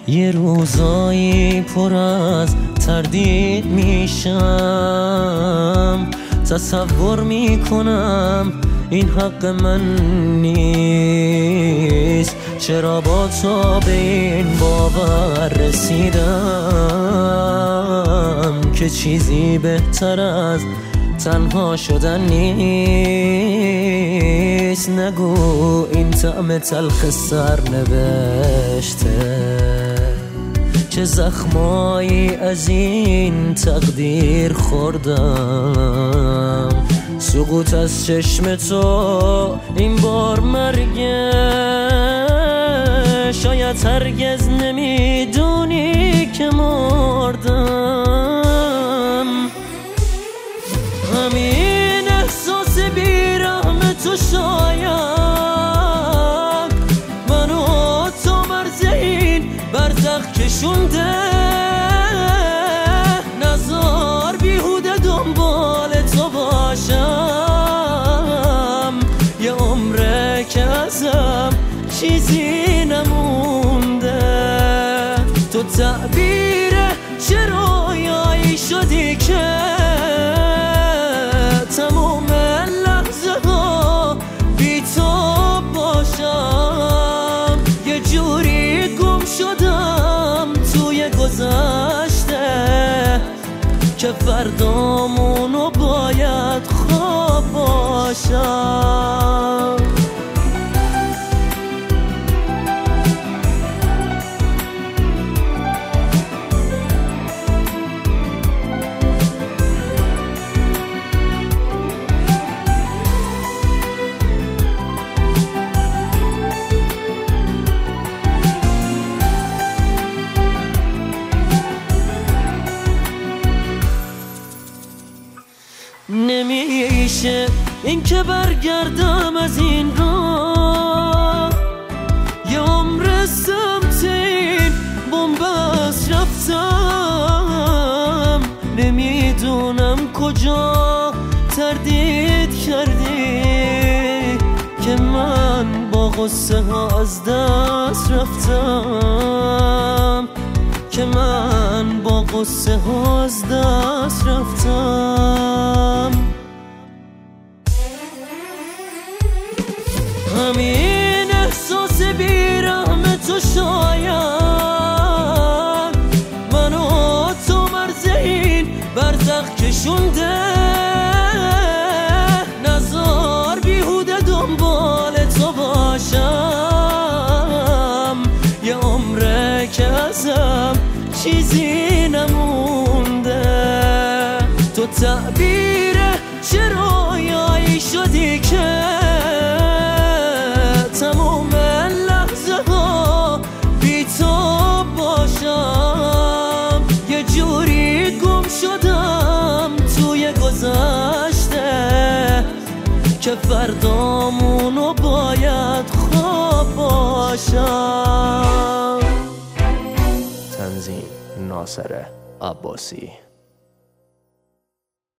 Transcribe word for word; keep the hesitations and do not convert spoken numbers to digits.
یه روزایی پر از تردید میشم، تصور میکنم این حق من نیست. چرا با تو به این باور رسیدم که چیزی بهتر از تنها شدن نیست. نگو این طعم تلخ سرنوشته، چه زخمایی از این تقدیر خوردم. سقوط از چشم تو این بار مرگه، شاید هرگز نمیدونی که مردم. همین احساس بیرحم تو شاید منو تو مرز این برزخ کشونده. نزار بیهوده دنبال تو باشم، یه عمره که ازم چیزی نمونده. تو تعبیر چه رویایی شدی که تموم لحظه ها بی تو باشم. یه جوری گم شدم توی گذشته که فردامونو باید خواب باشم. نمیشه این که برگردم از این راه، یه عمر سمت این بنبست رفتم. نمیدونم کجا تردید کردی که من با غصه ها از دست رفتم، که من با غصه ها از دست رفتم. همین احساس بیرحم تو شاید منو تو مرز این برزخ کشونده. نزار بیهوده دنبال تو باشم، یه عمره که ازم چیزی نمونده. تو تعبیر چه رویایی شدی که تموم لحظه ها بی تو باشم. یه جوری گم شدم توی گذشته که فردامونو باید خواب باشم. تنظیم ناصر عباسی.